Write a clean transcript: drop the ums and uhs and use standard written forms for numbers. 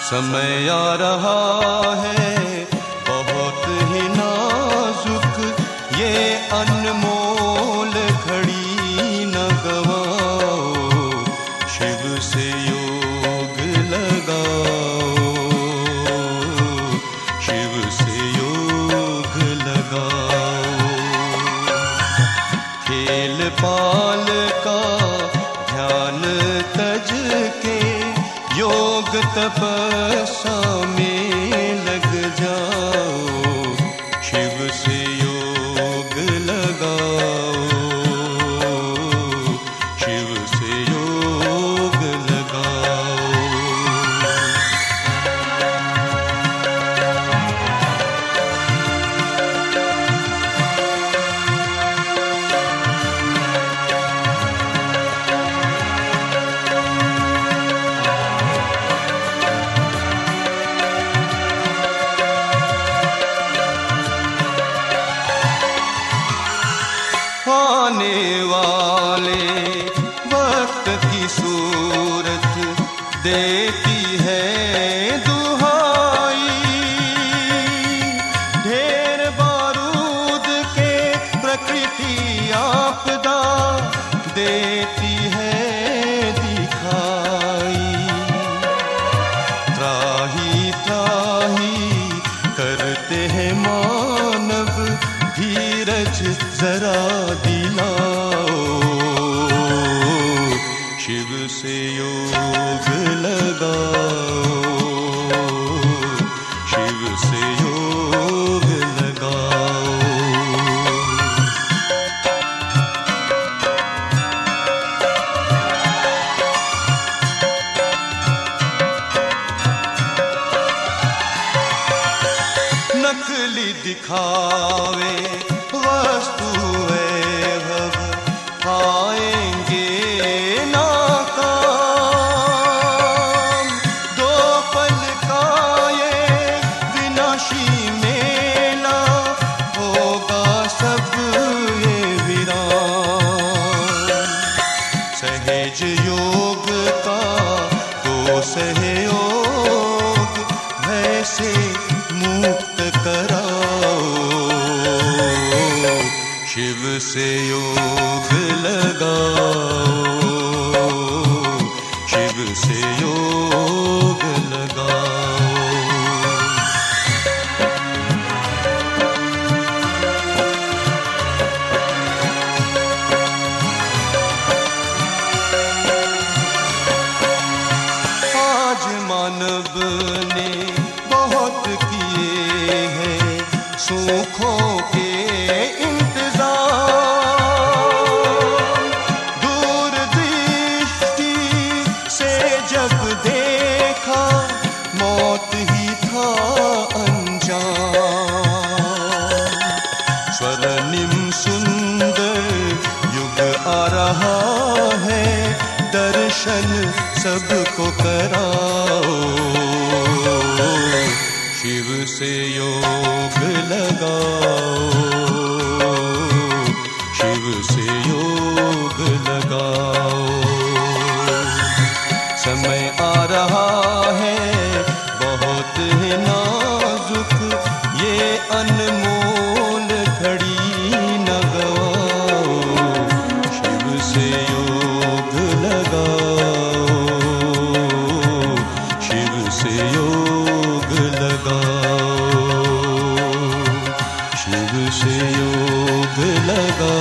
समय आ रहा है बहुत ही नाजुक, ये अनमोल घड़ी न गवाओ, शिव से योग लगाओ, शिव से योग लगाओ। खेल पाल का ध्यान तज के योग तपस्या में लग जाओ, शिव से योग लगाओ, शिव से योग लगाओ। आने वाले वक्त की सूरत देती है दुहाई, ढेर बारूद के प्रकृति आपदा देती है दिखाई। त्राही त्राही करते हैं मानव, धीरज जरा दिलाओ, शिव से योग लगाओ, शिव से योग लगाओ। नकली दिखावे वस्तु वैभव आएंगे नाकाम, दो पल का ये विनाशी मेला होगा सब ये विराम। सहज योग का तो सहयोग वैसे मुक्त कराओ, शिव से योग लगाओ, शिव से योग लगाओ। आज मानव ने बहुत किए हैं सुखों के जब देखा मौत ही था अनजान। स्वर्णिम सुंदर युग आ रहा है, दर्शन सबको कराओ, शिव से योग लगाओ, शिव से योग लगाओ। समय आ रहा है बहुत ही नाजुक, ये अनमोल घड़ी न गवाओ, शिव से योग लगाओ, शिव से योग लगाओ, शिव से योग लगाओ।